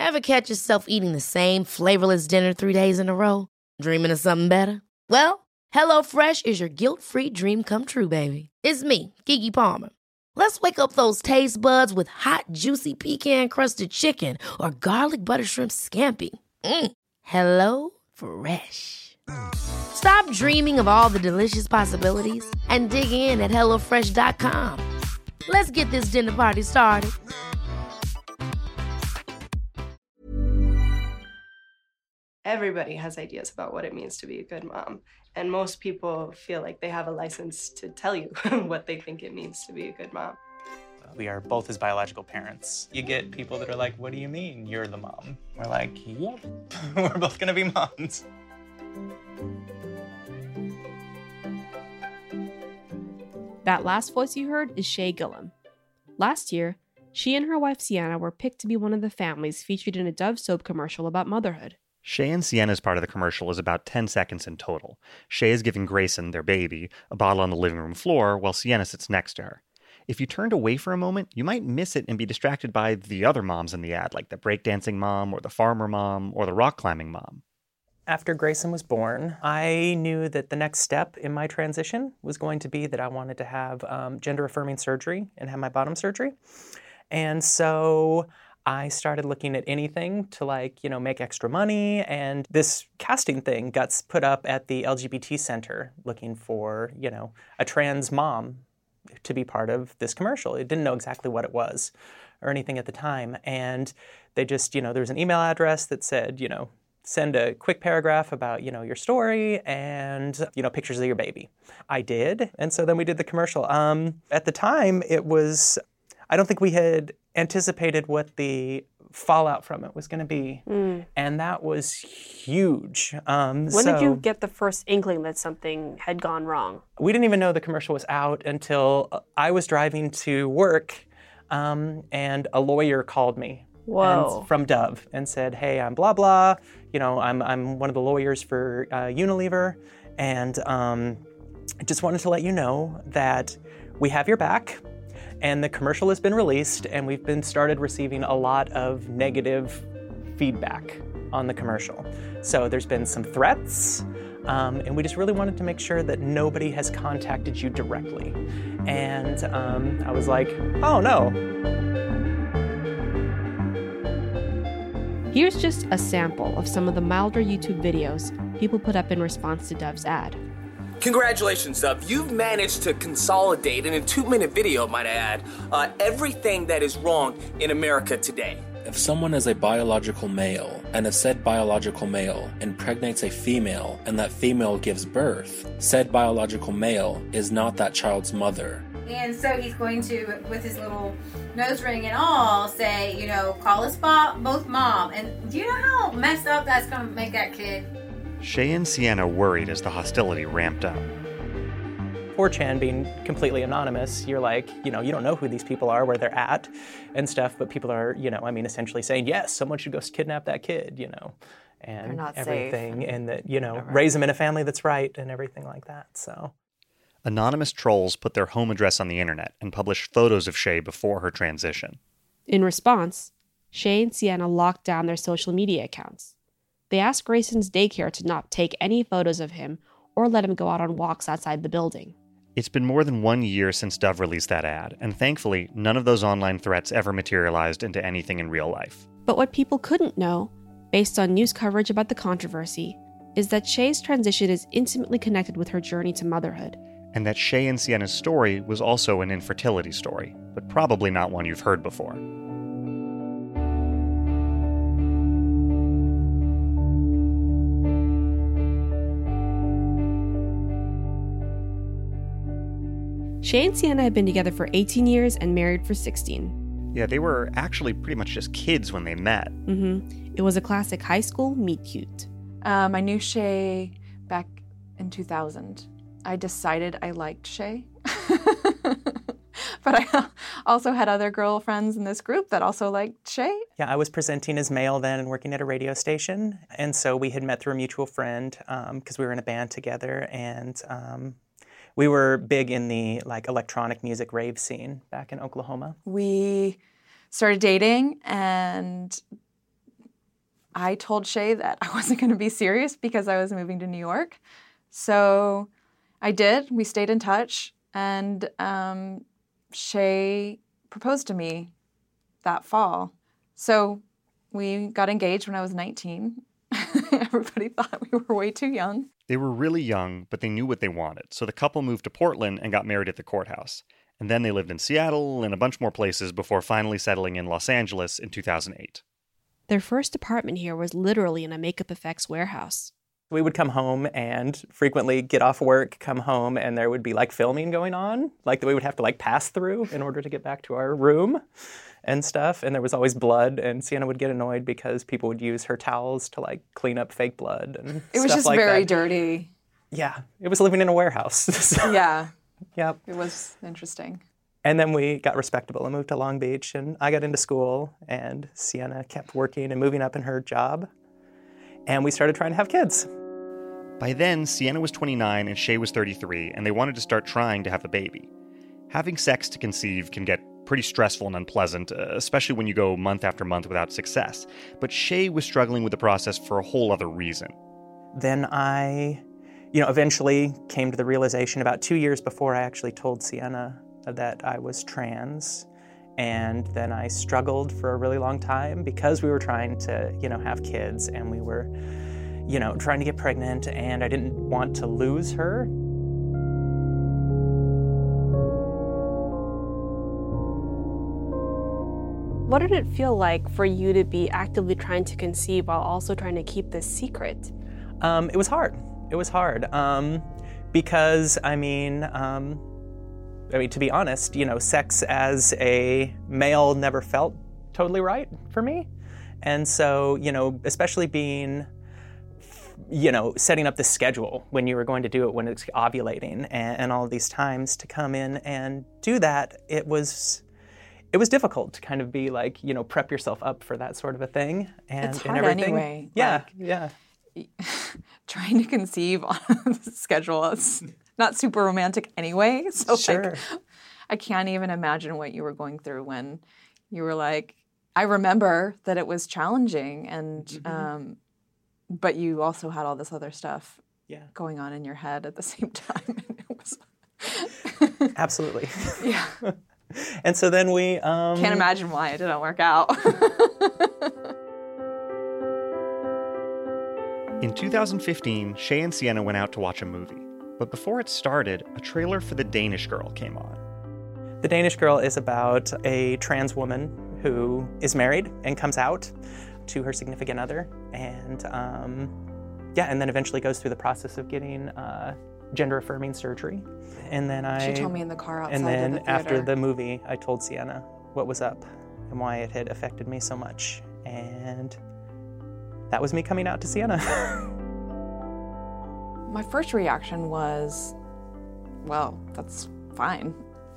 Ever catch yourself eating the same flavorless dinner 3 days in a row? Dreaming of something better? Well, HelloFresh is your guilt-free dream come true, baby. It's me, Keke Palmer. Let's wake up those taste buds with hot, juicy pecan-crusted chicken or garlic butter shrimp scampi. Hello Fresh. Stop dreaming of all the delicious possibilities and dig in at HelloFresh.com. Let's get this dinner party started. Everybody has ideas about what it means to be a good mom. And most people feel like they have a license to tell you what they think it means to be a good mom. We are both his biological parents. You get people that are like, what do you mean you're the mom? We're like, yep, we're both gonna be moms. That last voice you heard is Shea Gillum. Last year, she and her wife Sienna were picked to be one of the families featured in a Dove soap commercial about motherhood. Shea and Sienna's part of the commercial is about 10 seconds in total. Shea is giving Grayson, their baby, a bottle on the living room floor while Sienna sits next to her. If you turned away for a moment, you might miss it and be distracted by the other moms in the ad, like the breakdancing mom or the farmer mom or the rock climbing mom. After Grayson was born, I knew that the next step in my transition was going to be that I wanted to have gender-affirming surgery and have my bottom surgery. And so I started looking at anything to make extra money, and this casting thing got put up at the LGBT Center looking for, a trans mom to be part of this commercial. It didn't know exactly what it was or anything at the time. And they just, there was an email address that said, send a quick paragraph about, your story and, pictures of your baby. I did. And so then we did the commercial. At the time, I don't think we had anticipated what the fallout from it was going to be. And that was huge. When did you get the first inkling that something had gone wrong? We didn't even know the commercial was out until I was driving to work and a lawyer called me. Whoa. From Dove and said, hey, I'm blah, blah. I'm one of the lawyers for Unilever. And I just wanted to let you know that we have your back. And the commercial has been released, and we've started receiving a lot of negative feedback on the commercial. So there's been some threats, and we just really wanted to make sure that nobody has contacted you directly. And I was like, oh no. Here's just a sample of some of the milder YouTube videos people put up in response to Dove's ad. Congratulations, Dove. You've managed to consolidate in a 2-minute video, might I add, everything that is wrong in America today. If someone is a biological male, and if said biological male impregnates a female, and that female gives birth, said biological male is not that child's mother. And so he's going to, with his little nose ring and all, say, call us both mom. And do you know how messed up that's going to make that kid? Shea and Sienna worried as the hostility ramped up. 4chan being completely anonymous, you're like, you don't know who these people are, where they're at and stuff, but people are, essentially saying, yes, someone should go kidnap that kid, and they're not everything, safe. and that, raise them in a family that's right and everything like that, so. Anonymous trolls put their home address on the internet and published photos of Shea before her transition. In response, Shea and Sienna locked down their social media accounts. They asked Grayson's daycare to not take any photos of him or let him go out on walks outside the building. It's been more than 1 year since Dove released that ad, and thankfully, none of those online threats ever materialized into anything in real life. But what people couldn't know, based on news coverage about the controversy, is that Shea's transition is intimately connected with her journey to motherhood. And that Shea and Sienna's story was also an infertility story, but probably not one you've heard before. Shea and Sienna had been together for 18 years and married for 16. Yeah, they were actually pretty much just kids when they met. It was a classic high school meet cute. I knew Shea back in 2000. I decided I liked Shea. But I also had other girlfriends in this group that also liked Shea. Yeah, I was presenting as male then and working at a radio station. And so we had met through a mutual friend because we were in a band together. And we were big in the electronic music rave scene back in Oklahoma. We started dating, and I told Shay that I wasn't going to be serious because I was moving to New York. So I did. We stayed in touch, and Shay proposed to me that fall. So we got engaged when I was 19. Everybody thought we were way too young. They were really young, but they knew what they wanted. So the couple moved to Portland and got married at the courthouse. And then they lived in Seattle and a bunch more places before finally settling in Los Angeles in 2008. Their first apartment here was literally in a makeup effects warehouse. We would come home and frequently get off work, come home, and there would be like filming going on, like that we would have to like pass through in order to get back to our room and stuff. And there was always blood, and Sienna would get annoyed because people would use her towels to like clean up fake blood and It was stuff just like very that. dirty. Yeah, it was living in a warehouse. So, Yeah, yep. it was interesting. And then we got respectable and moved to Long Beach, and I got into school, and Sienna kept working and moving up in her job, and we started trying to have kids. By then, Sienna was 29 and Shay was 33, and they wanted to start trying to have a baby. Having sex to conceive can get pretty stressful and unpleasant, especially when you go month after month without success. But Shay was struggling with the process for a whole other reason. Then I, eventually came to the realization about 2 years before I actually told Sienna that I was trans. And then I struggled for a really long time because we were trying to, have kids, and we were, trying to get pregnant, and I didn't want to lose her. What did it feel like for you to be actively trying to conceive while also trying to keep this secret? It was hard. It was hard because, to be honest, sex as a male never felt totally right for me. And so, especially being, setting up the schedule when you were going to do it when it's ovulating and all of these times to come in and do that, it was difficult to kind of be like, prep yourself up for that sort of a thing. And, It's hard and everything. anyway. Yeah, yeah. Trying to conceive on the schedule is not super romantic anyway. So Sure. I can't even imagine what you were going through when you were like, I remember that it was challenging, and but you also had all this other stuff going on in your head at the same time. And it was Absolutely. Yeah. And so then we... Can't imagine why it didn't work out. In 2015, Shay and Sienna went out to watch a movie. But before it started, a trailer for The Danish Girl came on. The Danish Girl is about a trans woman who is married and comes out to her significant other, and and then eventually goes through the process of getting gender-affirming surgery. And then She told me in the car outside And of then the theater. after the movie, I told Sienna what was up and why it had affected me so much. And that was me coming out to Sienna. My first reaction was, well, that's fine.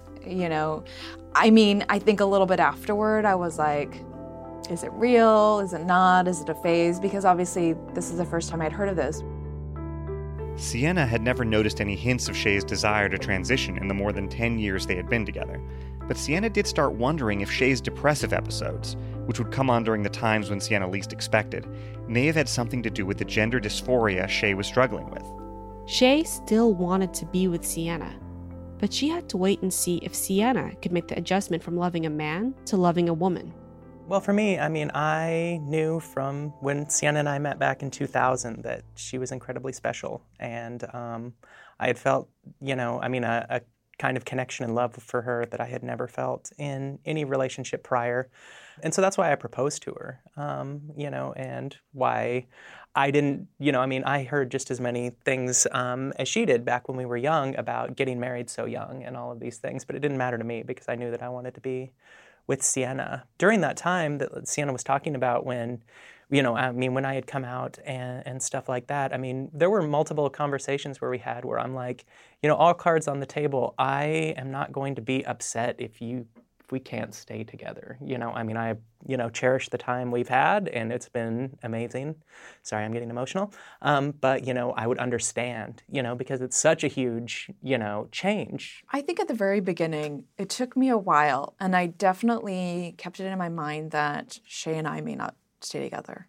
I think a little bit afterward, I was like, is it real? Is it not? Is it a phase? Because obviously this is the first time I'd heard of this. Sienna had never noticed any hints of Shay's desire to transition in the more than 10 years they had been together. But Sienna did start wondering if Shay's depressive episodes, which would come on during the times when Sienna least expected, may have had something to do with the gender dysphoria Shay was struggling with. Shay still wanted to be with Sienna, but she had to wait and see if Sienna could make the adjustment from loving a man to loving a woman. Well, for me, I knew from when Sienna and I met back in 2000 that she was incredibly special. And I had felt, a kind of connection and love for her that I had never felt in any relationship prior. And so that's why I proposed to her, and why I didn't, I heard just as many things as she did back when we were young about getting married so young and all of these things. But it didn't matter to me because I knew that I wanted to be with Sienna. During that time that Sienna was talking about when I had come out and stuff like that, there were multiple conversations where I'm like, all cards on the table. I am not going to be upset if we can't stay together. I cherish the time we've had, and it's been amazing. Sorry, I'm getting emotional. But I would understand, because it's such a huge, change. I think at the very beginning, it took me a while, and I definitely kept it in my mind that Shay and I may not stay together.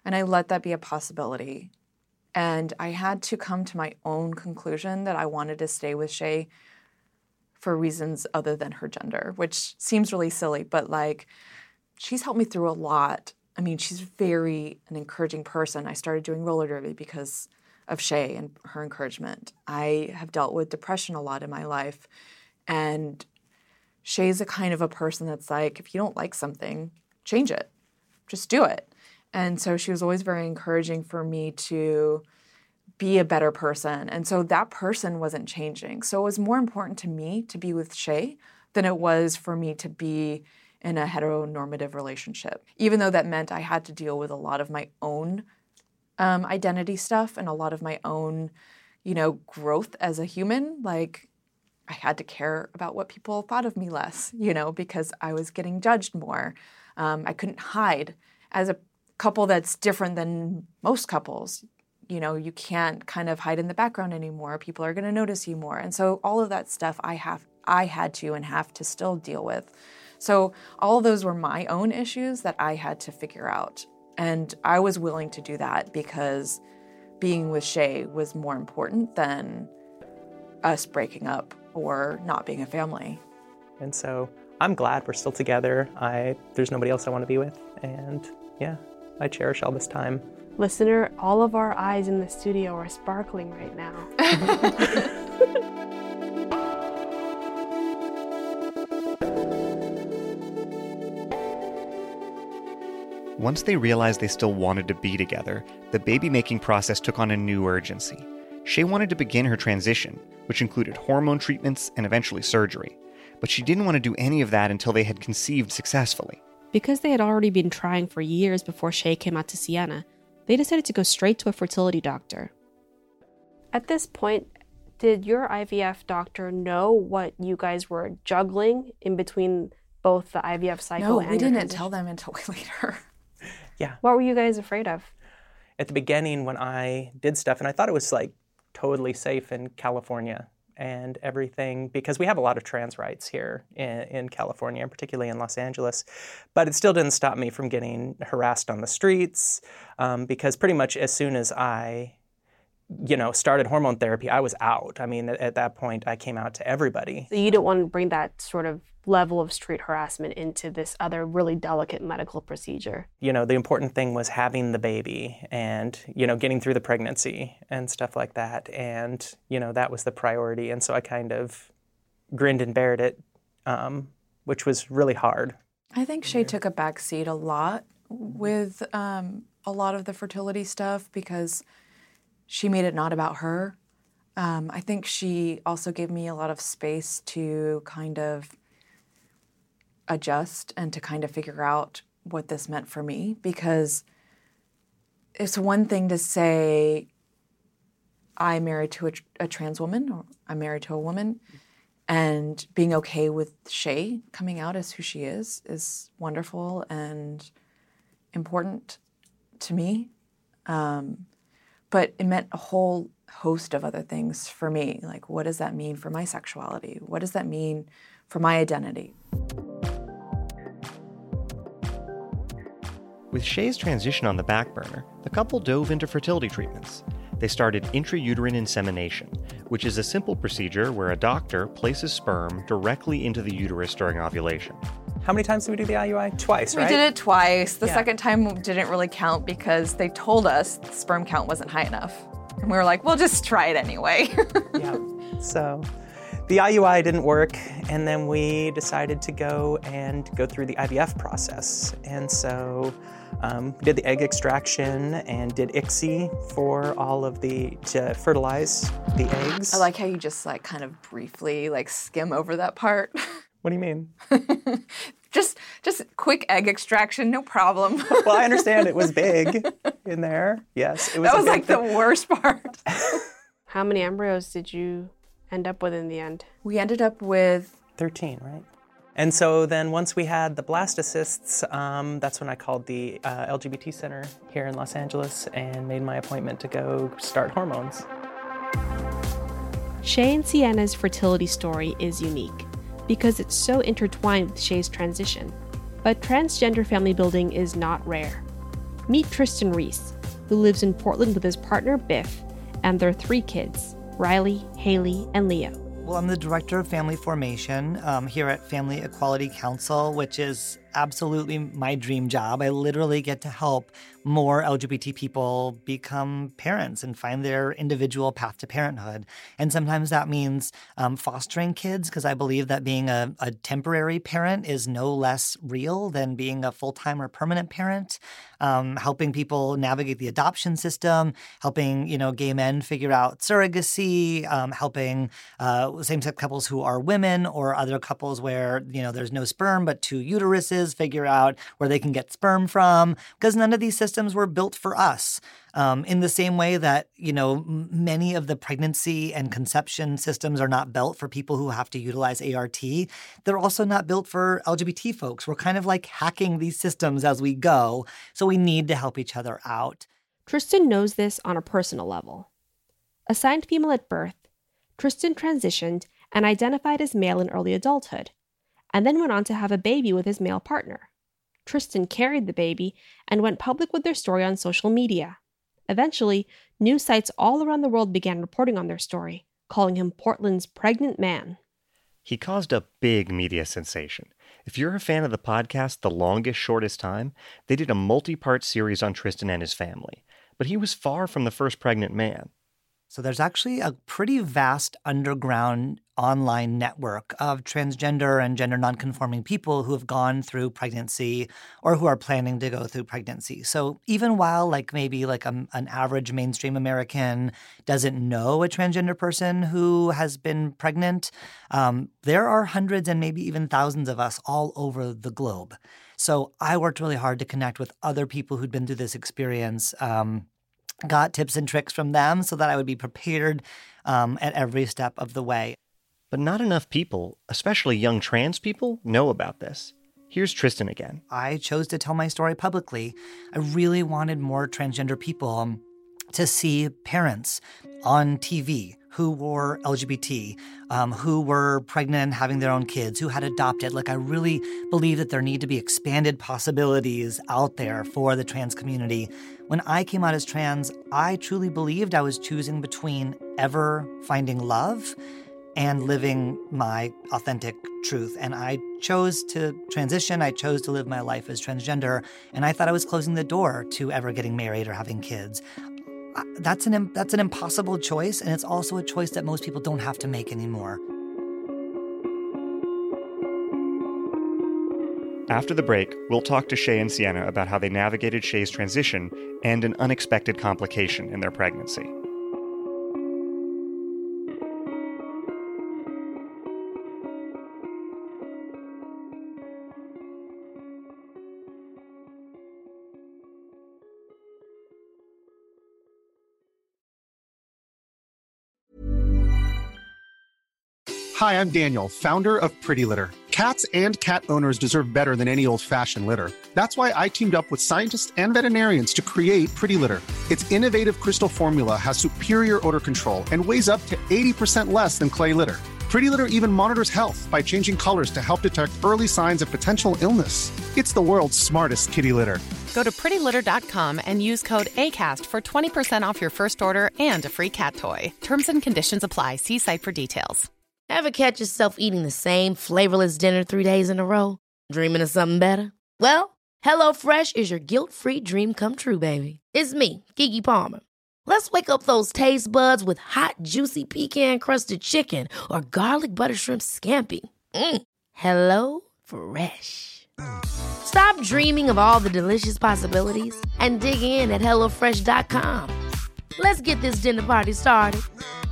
And I let that be a possibility. And I had to come to my own conclusion that I wanted to stay with Shay for reasons other than her gender, which seems really silly, but like, she's helped me through a lot. I mean, she's very an encouraging person. I started doing roller derby because of Shay and her encouragement. I have dealt with depression a lot in my life, and Shay's a kind of a person that's like, if you don't like something, change it. Just do it. And so she was always very encouraging for me to be a better person. And so that person wasn't changing. So it was more important to me to be with Shay than it was for me to be in a heteronormative relationship, even though that meant I had to deal with a lot of my own identity stuff and a lot of my own, growth as a human. Like, I had to care about what people thought of me less, because I was getting judged more. I couldn't hide. As a couple that's different than most couples, you can't kind of hide in the background anymore. People are going to notice you more. And so all of that stuff I had to and have to still deal with. So all of those were my own issues that I had to figure out. And I was willing to do that because being with Shay was more important than us breaking up or not being a family. And so I'm glad we're still together. There's nobody else I want to be with. And yeah, I cherish all this time. Listener, all of our eyes in the studio are sparkling right now. Once they realized they still wanted to be together, the baby-making process took on a new urgency. Shay wanted to begin her transition, which included hormone treatments and eventually surgery. But she didn't want to do any of that until they had conceived successfully. Because they had already been trying for years before Shay came out to Sienna, they decided to go straight to a fertility doctor. At this point, did your IVF doctor know what you guys were juggling in between both the IVF cycle and No, we didn't tell them until way later. Yeah. What were you guys afraid of? At the beginning when I did stuff, and I thought it was like totally safe in California and everything, because we have a lot of trans rights here in California, and particularly in Los Angeles. But it still didn't stop me from getting harassed on the streets, because pretty much as soon as I started hormone therapy, I was out. I mean, at that point, I came out to everybody. So you didn't want to bring that sort of level of street harassment into this other really delicate medical procedure. The important thing was having the baby and, getting through the pregnancy and stuff like that. And, that was the priority. And so I kind of grinned and bared it, which was really hard. I think Shay took a back seat a lot with a lot of the fertility stuff because she made it not about her. I think she also gave me a lot of space to kind of adjust and to kind of figure out what this meant for me, because it's one thing to say I'm married to a trans woman or I'm married to a woman, and being okay with Shay coming out as who she is wonderful and important to me. But it meant a whole host of other things for me. Like, what does that mean for my sexuality? What does that mean for my identity? With Shay's transition on the back burner, the couple dove into fertility treatments. They started intrauterine insemination, which is a simple procedure where a doctor places sperm directly into the uterus during ovulation. How many times did we do the IUI? Twice, right? We did it twice. The second time didn't really count because they told us the sperm count wasn't high enough. And we were like, we'll just try it anyway. Yeah. So the IUI didn't work, and then we decided to go through the IVF process. And so did the egg extraction and did ICSI for all of to fertilize the eggs. I like how you just kind of briefly skim over that part. What do you mean? Just quick egg extraction, no problem. Well, I understand it was big in there. Yes, it was. That was the worst part. How many embryos did you end up with in the end? We ended up with 13, right? And so then once we had the blastocysts, that's when I called the LGBT Center here in Los Angeles and made my appointment to go start hormones. Shay and Sienna's fertility story is unique because it's so intertwined with Shay's transition. But transgender family building is not rare. Meet Tristan Reese, who lives in Portland with his partner Biff and their 3 kids, Riley, Haley, and Leo. Well, I'm the director of family formation here at Family Equality Council, which is absolutely my dream job. I literally get to help more LGBT people become parents and find their individual path to parenthood. And sometimes that means fostering kids, because I believe that being a temporary parent is no less real than being a full-time or permanent parent. Helping people navigate the adoption system, helping, gay men figure out surrogacy, helping same-sex couples who are women or other couples where, there's no sperm but 2 uteruses figure out where they can get sperm from, because none of these systems were built for us. In the same way that, many of the pregnancy and conception systems are not built for people who have to utilize ART, they're also not built for LGBT folks. We're kind of like hacking these systems as we go, so we need to help each other out. Tristan knows this on a personal level. Assigned female at birth, Tristan transitioned and identified as male in early adulthood, and then went on to have a baby with his male partner. Tristan carried the baby and went public with their story on social media. Eventually, news sites all around the world began reporting on their story, calling him Portland's pregnant man. He caused a big media sensation. If you're a fan of the podcast The Longest Shortest Time, they did a multi-part series on Tristan and his family. But he was far from the first pregnant man. So there's actually a pretty vast underground online network of transgender and gender nonconforming people who have gone through pregnancy or who are planning to go through pregnancy. So even while maybe an average mainstream American doesn't know a transgender person who has been pregnant, there are hundreds and maybe even thousands of us all over the globe. So I worked really hard to connect with other people who'd been through this experience, got tips and tricks from them so that I would be prepared at every step of the way. But not enough people, especially young trans people, know about this. Here's Tristan again. I chose to tell my story publicly. I really wanted more transgender people to see parents on TV who were LGBT, who were pregnant and having their own kids, who had adopted. I really believe that there need to be expanded possibilities out there for the trans community. When I came out as trans, I truly believed I was choosing between ever finding love and living my authentic truth. And I chose to transition. I chose to live my life as transgender. And I thought I was closing the door to ever getting married or having kids. That's an impossible choice, and it's also a choice that most people don't have to make anymore. After the break, we'll talk to Shay and Sienna about how they navigated Shay's transition and an unexpected complication in their pregnancy. Hi, I'm Daniel, founder of Pretty Litter. Cats and cat owners deserve better than any old-fashioned litter. That's why I teamed up with scientists and veterinarians to create Pretty Litter. Its innovative crystal formula has superior odor control and weighs up to 80% less than clay litter. Pretty Litter even monitors health by changing colors to help detect early signs of potential illness. It's the world's smartest kitty litter. Go to prettylitter.com and use code ACAST for 20% off your first order and a free cat toy. Terms and conditions apply. See site for details. Ever catch yourself eating the same flavorless dinner 3 days in a row? Dreaming of something better? Well, HelloFresh is your guilt-free dream come true, baby. It's me, Keke Palmer. Let's wake up those taste buds with hot, juicy pecan-crusted chicken or garlic butter shrimp scampi. HelloFresh. Stop dreaming of all the delicious possibilities and dig in at HelloFresh.com. Let's get this dinner party started.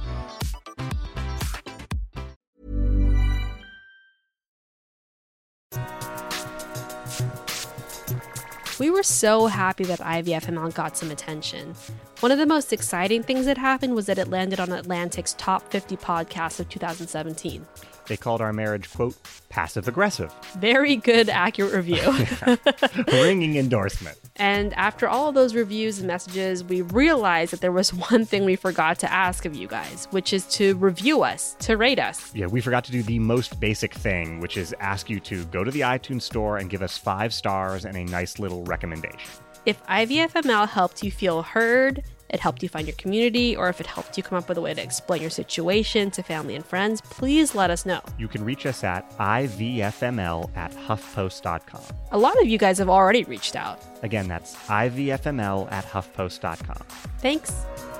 We were so happy that IVFML got some attention. One of the most exciting things that happened was that it landed on Atlantic's top 50 podcasts of 2017. They called our marriage, quote, passive-aggressive. Very good, accurate review. Ringing endorsement. And after all of those reviews and messages, we realized that there was one thing we forgot to ask of you guys, which is to review us, to rate us. Yeah, we forgot to do the most basic thing, which is ask you to go to the iTunes store and give us 5 stars and a nice little recommendation. If IVFML helped you feel heard, it helped you find your community, or if it helped you come up with a way to explain your situation to family and friends, please let us know. You can reach us at ivfml@huffpost.com. A lot of you guys have already reached out. Again, that's ivfml@huffpost.com. Thanks.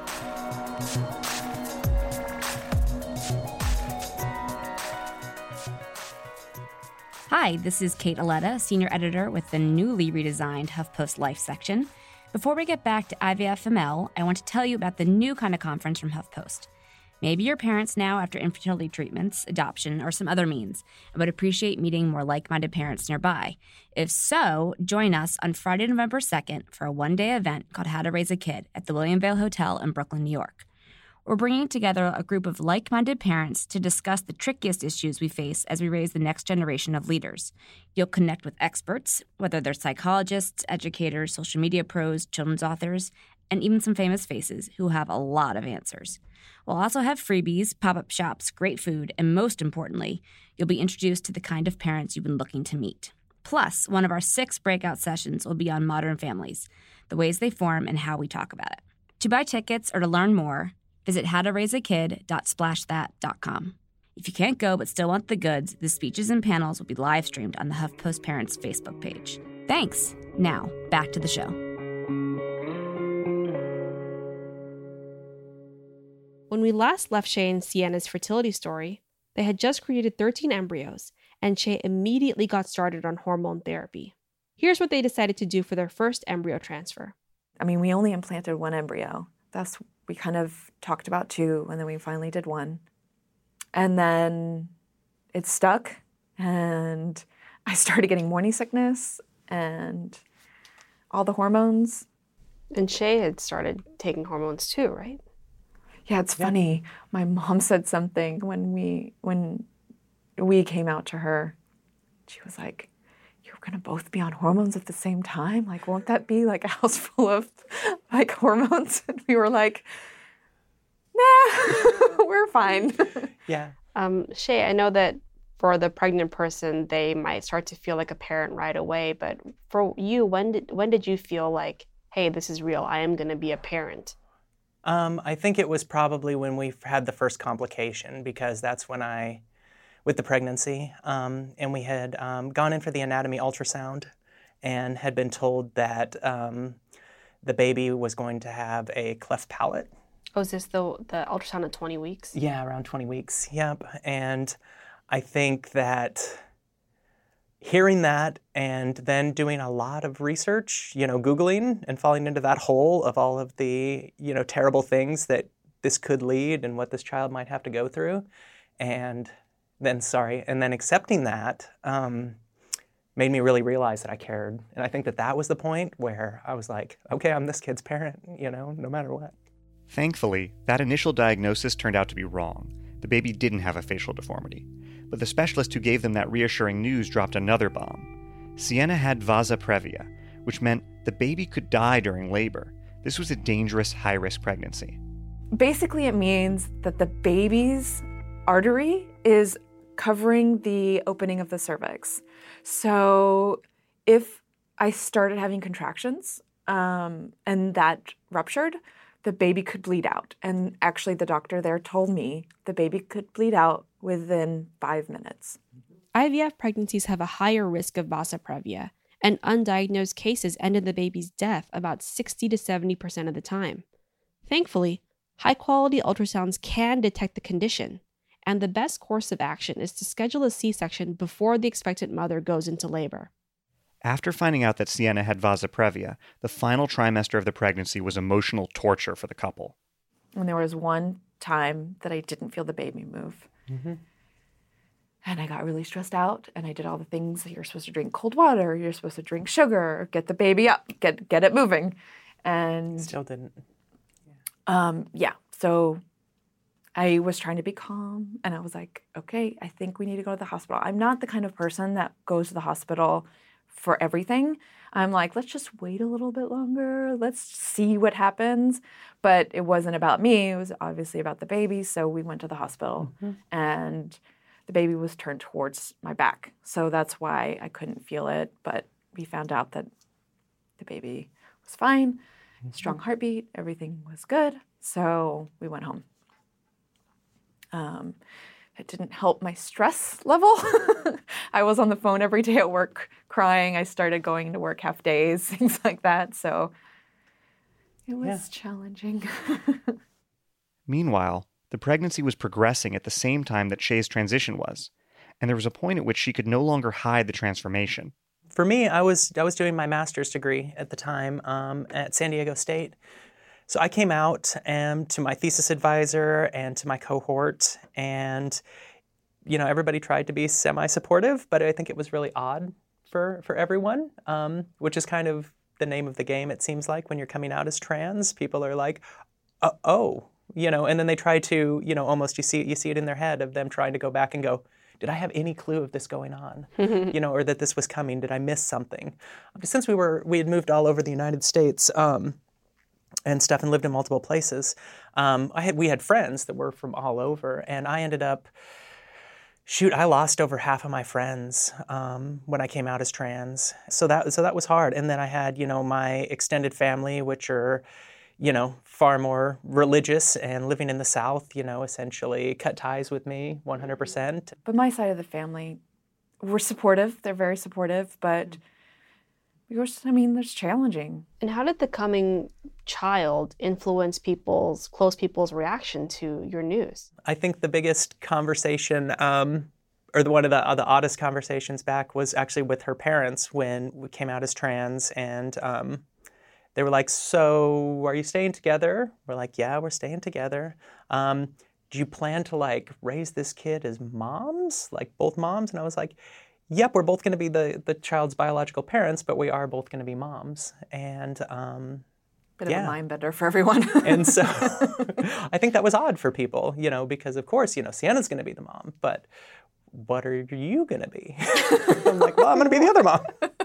Hi, this is Kate Aletta, Senior Editor with the newly redesigned HuffPost Life section. Before we get back to IVFML, I want to tell you about the new kind of conference from HuffPost. Maybe you're parents now after infertility treatments, adoption, or some other means, and would appreciate meeting more like-minded parents nearby. If so, join us on Friday, November 2nd for a one-day event called How to Raise a Kid at the William Vale Hotel in Brooklyn, New York. We're bringing together a group of like-minded parents to discuss the trickiest issues we face as we raise the next generation of leaders. You'll connect with experts, whether they're psychologists, educators, social media pros, children's authors, and even some famous faces who have a lot of answers. We'll also have freebies, pop-up shops, great food, and most importantly, you'll be introduced to the kind of parents you've been looking to meet. Plus, one of our 6 breakout sessions will be on modern families, the ways they form and how we talk about it. To buy tickets or to learn more, visit howtoraiseakid.splashthat.com. If you can't go but still want the goods, the speeches and panels will be live streamed on the HuffPost Parents Facebook page. Thanks. Now, back to the show. When we last left Shay and Sienna's fertility story, they had just created 13 embryos, and Shay immediately got started on hormone therapy. Here's what they decided to do for their first embryo transfer. I mean, we only implanted 1 embryo. We kind of talked about 2, and then we finally did 1. And then it stuck, and I started getting morning sickness and all the hormones. And Shay had started taking hormones too, right? Yeah, it's funny. My mom said something when we came out to her. She was like, "You're gonna both be on hormones at the same time? Like, won't that be like a house full of like hormones?" And we were like, "Nah, we're fine." Yeah. Shay, I know that for the pregnant person, they might start to feel like a parent right away. But for you, when did you feel like, hey, this is real, I am going to be a parent? I think it was probably when we had the first complication, because that's when with the pregnancy, and we had gone in for the anatomy ultrasound and had been told that the baby was going to have a cleft palate. Oh, is this the ultrasound at 20 weeks? Yeah, around 20 weeks, yep. And I think that hearing that and then doing a lot of research, Googling and falling into that hole of all of the, terrible things that this could lead and what this child might have to go through. And then accepting that made me really realize that I cared. And I think that was the point where I was like, okay, I'm this kid's parent, no matter what. Thankfully, that initial diagnosis turned out to be wrong. The baby didn't have a facial deformity. But the specialist who gave them that reassuring news dropped another bomb. Sienna had vasa previa, which meant the baby could die during labor. This was a dangerous, high-risk pregnancy. Basically, it means that the baby's artery is covering the opening of the cervix. So if I started having contractions and that ruptured, the baby could bleed out. And actually, the doctor there told me the baby could bleed out within 5 minutes. IVF pregnancies have a higher risk of vasa previa, and undiagnosed cases end in the baby's death about 60 to 70% of the time. Thankfully, high-quality ultrasounds can detect the condition, and the best course of action is to schedule a C-section before the expectant mother goes into labor. After finding out that Sienna had vasa previa, the final trimester of the pregnancy was emotional torture for the couple. And there was one time that I didn't feel the baby move. Mm-hmm. And I got really stressed out, and I did all the things. You're supposed to drink cold water, you're supposed to drink sugar, get the baby up, get it moving. And still didn't. So I was trying to be calm, and I was like, okay, I think we need to go to the hospital. I'm not the kind of person that goes to the hospital for everything. I'm like, let's just wait a little bit longer. Let's see what happens. But it wasn't about me. It was obviously about the baby. So we went to the hospital, and the baby was turned towards my back. So that's why I couldn't feel it. But we found out that the baby was fine, strong heartbeat, everything was good. So we went home. It didn't help my stress level. I was on the phone every day at work crying. I started going to work half days, things like that. So it was challenging. Meanwhile, the pregnancy was progressing at the same time that Shay's transition was, and there was a point at which she could no longer hide the transformation. For me, I was doing my master's degree at the time at San Diego State. So I came out to my thesis advisor and to my cohort, and everybody tried to be semi-supportive, but I think it was really odd for everyone, which is kind of the name of the game, it seems like, when you're coming out as trans. People are like, oh, and then they try to, almost you see it in their head of them trying to go back and go, did I have any clue of this going on, or that this was coming? Did I miss something? Since we had moved all over the United States, and stuff, and lived in multiple places. We had friends that were from all over, and I ended up, I lost over half of my friends when I came out as trans. So that was hard. And then I had, my extended family, which are, far more religious and living in the South, essentially cut ties with me 100%. But my side of the family were supportive. They're very supportive, but there's challenging. And how did the coming child influence close people's reaction to your news? I think the biggest conversation, or one of the oddest conversations back, was actually with her parents when we came out as trans, and they were like, "So, are you staying together?" We're like, "Yeah, we're staying together." Do you plan to raise this kid as moms, both moms? And I was like, yep, we're both going to be the child's biological parents, but we are both going to be moms. And bit of a mind bender for everyone. And so I think that was odd for people, because of course, Sienna's going to be the mom, but what are you going to be? I'm like, well, I'm going to be the other mom.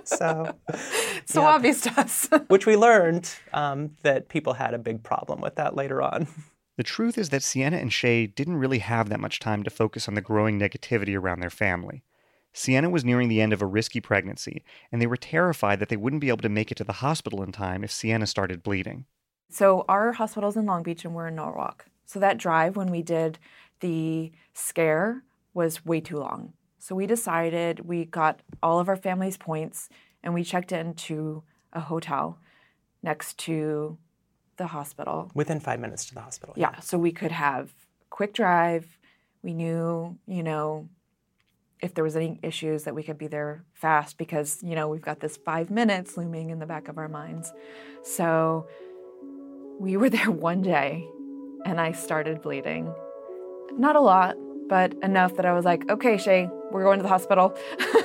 So obvious to us. Which we learned that people had a big problem with that later on. The truth is that Sienna and Shay didn't really have that much time to focus on the growing negativity around their family. Sienna was nearing the end of a risky pregnancy, and they were terrified that they wouldn't be able to make it to the hospital in time if Sienna started bleeding. So our hospital's in Long Beach and we're in Norwalk. So that drive when we did the scare was way too long. So we decided, we got all of our family's points, and we checked into a hotel next to the hospital. Within 5 minutes to the hospital. Yeah, so we could have quick drive. We knew, if there was any issues that we could be there fast because, we've got this 5 minutes looming in the back of our minds. So we were there one day and I started bleeding. Not a lot, but enough that I was like, okay, Shay, we're going to the hospital.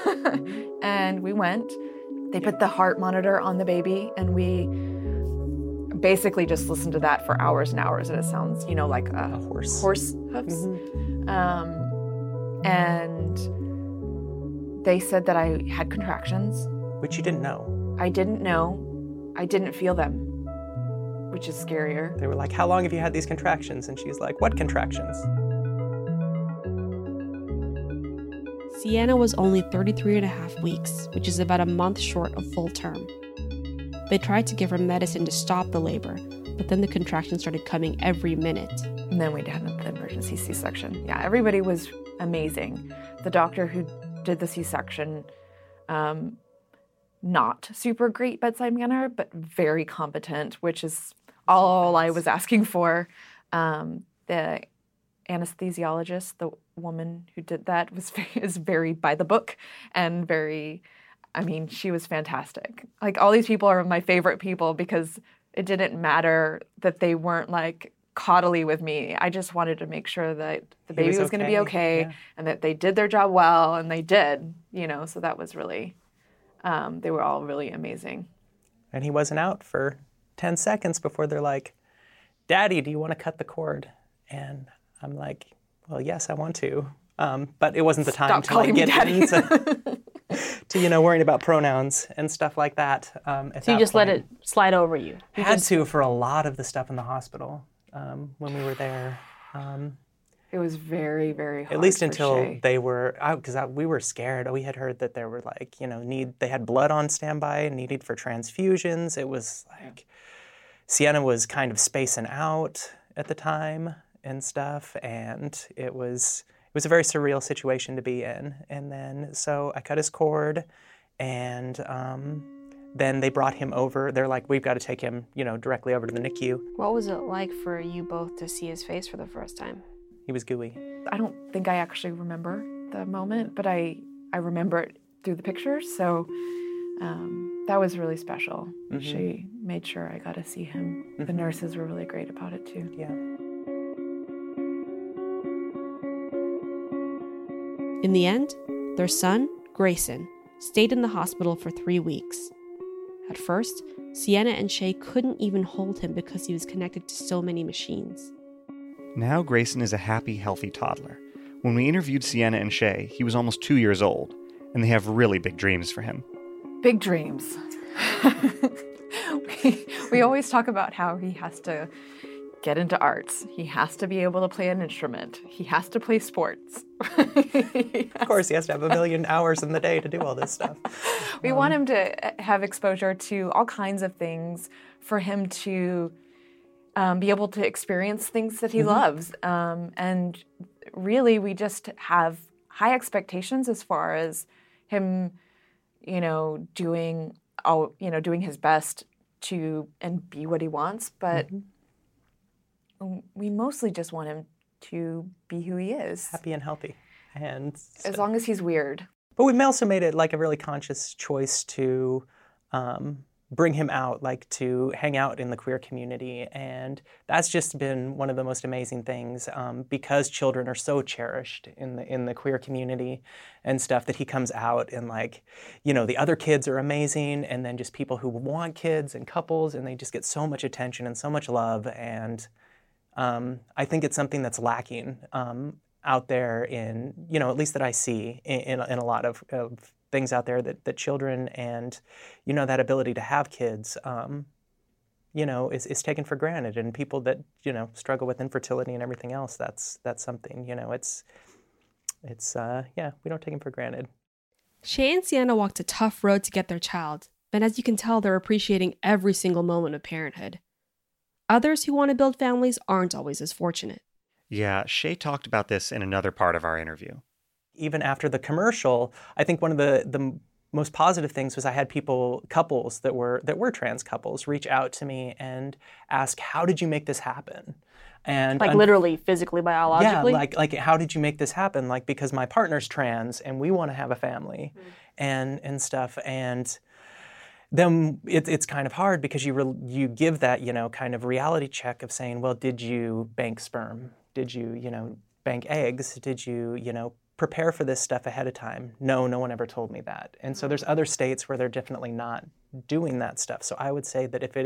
And we went. They put the heart monitor on the baby and we basically just listened to that for hours and hours. And it sounds, like a horse hooves. Mm-hmm. And they said that I had contractions. Which you didn't know. I didn't know. I didn't feel them, which is scarier. They were like, how long have you had these contractions? And she's like, what contractions? Sienna was only 33 and a half weeks, which is about a month short of full term. They tried to give her medicine to stop the labor, but then the contractions started coming every minute. And then we had the emergency C-section. Yeah, everybody was amazing. The doctor who did the C-section, not super great bedside manner, but very competent, which is all I was asking for. The anesthesiologist, the woman who did that, is very by the book and very, she was fantastic. All these people are my favorite people because it didn't matter that they weren't coddly with me. I just wanted to make sure that the baby was going to be okay and that they did their job well, and they did, so that was really, they were all really amazing. And he wasn't out for 10 seconds before they're like, Daddy, do you want to cut the cord? And I'm like, well, yes, I want to. But it wasn't the time to get into worrying about pronouns and stuff like that. So you just let it slide over you? Had to for a lot of the stuff in the hospital when we were there. It was very, very hard. At least for until Shay. they were, because we were scared. We had heard that there were like, they had blood on standby, needed for transfusions. It was like, Sienna was kind of spacing out at the time and stuff, and it was a very surreal situation to be in. And then, so I cut his cord, and then they brought him over. They're like, we've got to take him, directly over to the NICU. What was it like for you both to see his face for the first time? He was gooey. I don't think I actually remember the moment, but I remember it through the pictures. So that was really special. Mm-hmm. She made sure I got to see him. Mm-hmm. The nurses were really great about it too. Yeah. In the end, their son, Grayson, stayed in the hospital for 3 weeks. At first, Sienna and Shay couldn't even hold him because he was connected to so many machines. Now Grayson is a happy, healthy toddler. When we interviewed Sienna and Shay, he was almost 2 years old, and they have really big dreams for him. Big dreams. we always talk about how he has to get into arts. He has to be able to play an instrument. He has to play sports. Of course, he has to have 1 million hours in the day to do all this stuff. We want him to have exposure to all kinds of things for him to be able to experience things that he loves. And really, we just have high expectations as far as him, doing his best to and be what he wants. But we mostly just want him to be who he is. Happy and healthy. And as long as he's weird. But we've also made it like a really conscious choice to bring him out, like to hang out in the queer community. And that's just been one of the most amazing things because children are so cherished in the queer community and stuff, that he comes out and the other kids are amazing, and then just people who want kids and couples, and they just get so much attention and so much love. And I think it's something that's lacking out there in, at least that I see in a lot of things out there, that children and, that ability to have kids, is taken for granted. And people that, struggle with infertility and everything else, that's something, we don't take them for granted. Shay and Sienna walked a tough road to get their child, but as you can tell, they're appreciating every single moment of parenthood. Others who want to build families aren't always as fortunate. Yeah, Shay talked about this in another part of our interview. Even after the commercial, I think one of the most positive things was I had couples that were trans couples, reach out to me and ask, how did you make this happen? And literally, physically, biologically? Yeah, like how did you make this happen? Because my partner's trans and we want to have a family and stuff. And then it's kind of hard because you give that, kind of reality check of saying, well, did you bank sperm? Did you, bank eggs? Did you, prepare for this stuff ahead of time? No one ever told me that. And so there's other states where they're definitely not doing that stuff. So I would say that if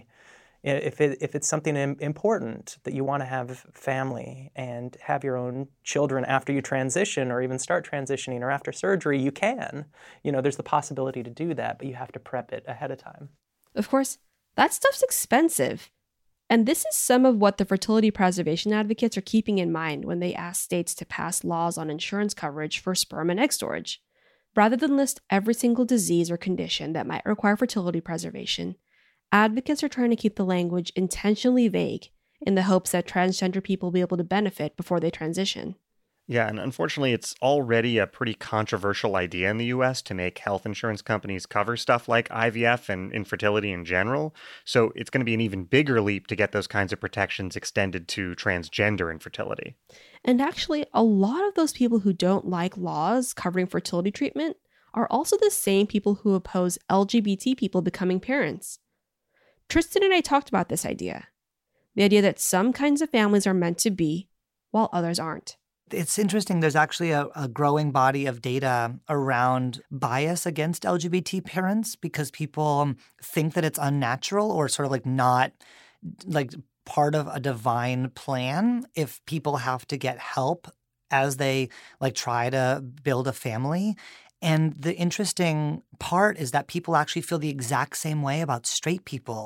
it's something important that you want to have family and have your own children after you transition or even start transitioning or after surgery, you can. There's the possibility to do that, but you have to prep it ahead of time. Of course, that stuff's expensive. And this is some of what the fertility preservation advocates are keeping in mind when they ask states to pass laws on insurance coverage for sperm and egg storage. Rather than list every single disease or condition that might require fertility preservation, advocates are trying to keep the language intentionally vague in the hopes that transgender people will be able to benefit before they transition. Yeah, and unfortunately, it's already a pretty controversial idea in the U.S. to make health insurance companies cover stuff like IVF and infertility in general. So it's going to be an even bigger leap to get those kinds of protections extended to transgender infertility. And actually, a lot of those people who don't like laws covering fertility treatment are also the same people who oppose LGBT people becoming parents. Tristan and I talked about this idea. The idea that some kinds of families are meant to be, while others aren't. It's interesting. There's actually a growing body of data around bias against LGBT parents because people think that it's unnatural or sort of not part of a divine plan if people have to get help as they try to build a family. And the interesting part is that people actually feel the exact same way about straight people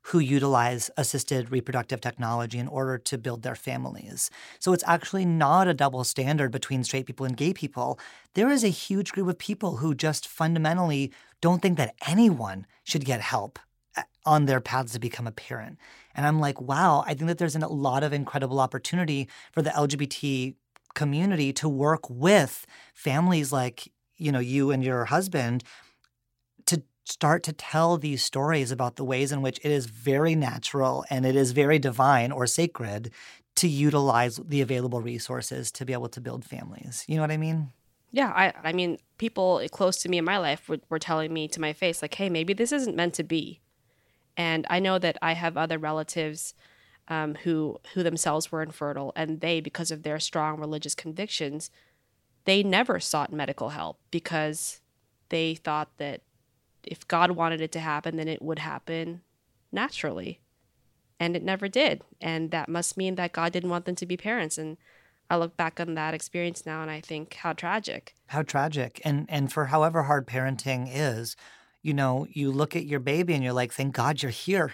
who utilize assisted reproductive technology in order to build their families. So it's actually not a double standard between straight people and gay people. There is a huge group of people who just fundamentally don't think that anyone should get help on their paths to become a parent. And I'm like, wow, I think that there's a lot of incredible opportunity for the LGBT community to work with families like, you and your husband to start to tell these stories about the ways in which it is very natural and it is very divine or sacred to utilize the available resources to be able to build families. You know what I mean? Yeah, I mean, people close to me in my life were telling me to my face, like, hey, maybe this isn't meant to be. And I know that I have other relatives who themselves were infertile, and they, because of their strong religious convictions, they never sought medical help because they thought that if God wanted it to happen, then it would happen naturally. And it never did. And that must mean that God didn't want them to be parents. And I look back on that experience now and I think, how tragic. How tragic. And for however hard parenting is, you look at your baby and you're like, thank God you're here.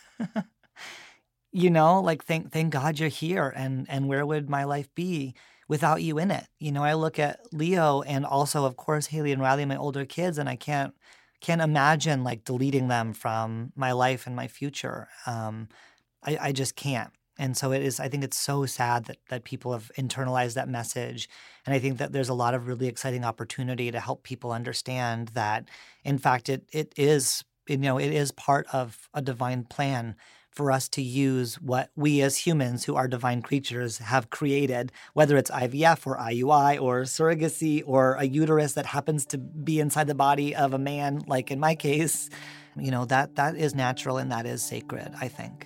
Thank God you're here. And where would my life be without you in it? I look at Leo and also, of course, Haley and Riley, my older kids, and I can't imagine deleting them from my life and my future. I just can't. And so I think it's so sad that people have internalized that message. And I think that there's a lot of really exciting opportunity to help people understand that, in fact, it is part of a divine plan for us to use what we as humans who are divine creatures have created, whether it's IVF or IUI or surrogacy or a uterus that happens to be inside the body of a man, like in my case, that is natural and that is sacred, I think.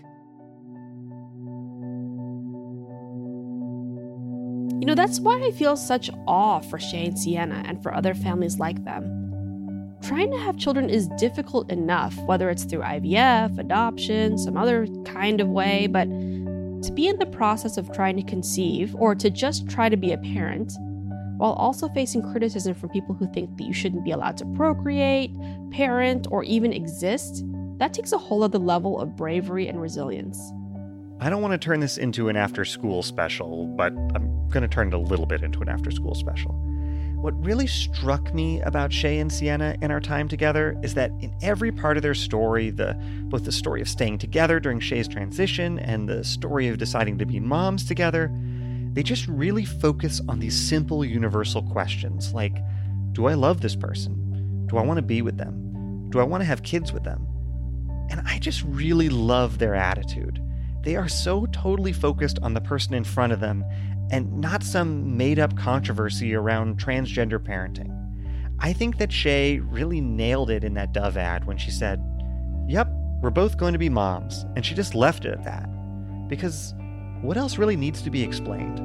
That's why I feel such awe for Shay and Sienna and for other families like them. Trying to have children is difficult enough, whether it's through IVF, adoption, some other kind of way, but to be in the process of trying to conceive or to just try to be a parent, while also facing criticism from people who think that you shouldn't be allowed to procreate, parent, or even exist, that takes a whole other level of bravery and resilience. I don't want to turn this into an after-school special, but I'm going to turn it a little bit into an after-school special. What really struck me about Shay and Sienna in our time together is that in every part of their story, both the story of staying together during Shay's transition and the story of deciding to be moms together, they just really focus on these simple universal questions like, do I love this person? Do I want to be with them? Do I want to have kids with them? And I just really love their attitude. They are so totally focused on the person in front of them and not some made-up controversy around transgender parenting. I think that Shay really nailed it in that Dove ad when she said, yep, we're both going to be moms, and she just left it at that. Because what else really needs to be explained?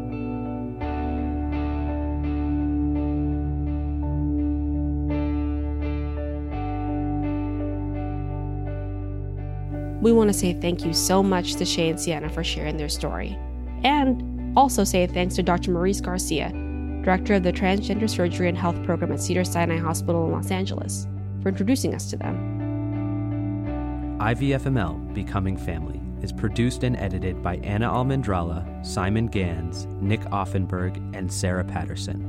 We want to say thank you so much to Shay and Sienna for sharing their story. And also say thanks to Dr. Maurice Garcia, Director of the Transgender Surgery and Health Program at Cedars-Sinai Hospital in Los Angeles, for introducing us to them. IVFML Becoming Family is produced and edited by Anna Almendrala, Simon Gans, Nick Offenberg, and Sarah Patterson.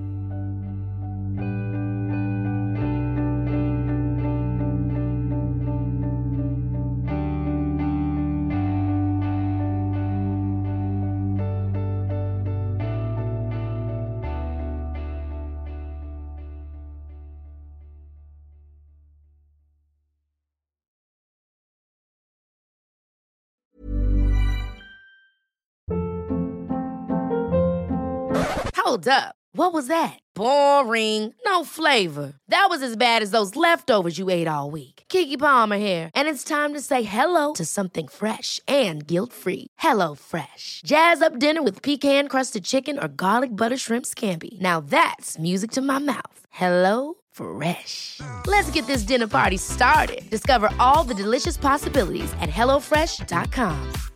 Hold up. What was that? Boring. No flavor. That was as bad as those leftovers you ate all week. Keke Palmer here, and it's time to say hello to something fresh and guilt-free. HelloFresh. Jazz up dinner with pecan-crusted chicken or garlic butter shrimp scampi. Now that's music to my mouth. HelloFresh. Let's get this dinner party started. Discover all the delicious possibilities at HelloFresh.com.